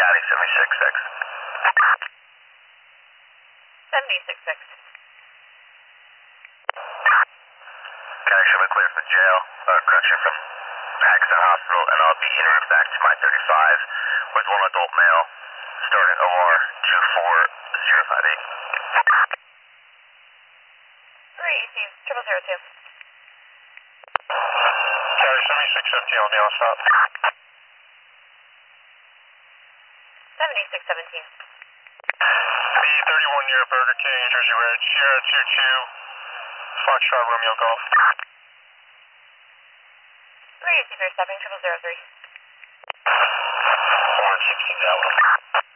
Caddy 76-6. 76-6. Caddy should be clear from jail, correction from accident hospital, and I'll be en route back to my 35 with one adult male, starting OR 24058. 318, 0002. Caddy 76-15 on the stop. 76-17. The 31-year Burger King, Jersey Red, Sierra 22, Foxtrot Romeo Golf. 318, stopping 0003. 116 Delta.